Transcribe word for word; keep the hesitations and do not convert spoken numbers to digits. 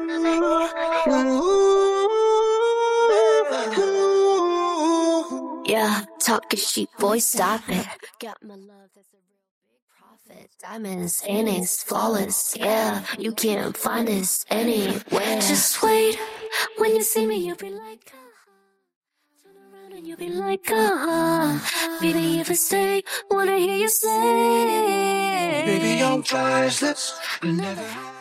Yeah, talking shit, boy, stop it. Got my love, that's a real big profit. Diamonds, innings, flawless. Yeah, you can't find this anywhere. Just wait, when you see me, you'll be like, ah. Turn around and you'll be like, ah. Baby, if I stay, wanna hear you say. Baby, I'm priceless. Never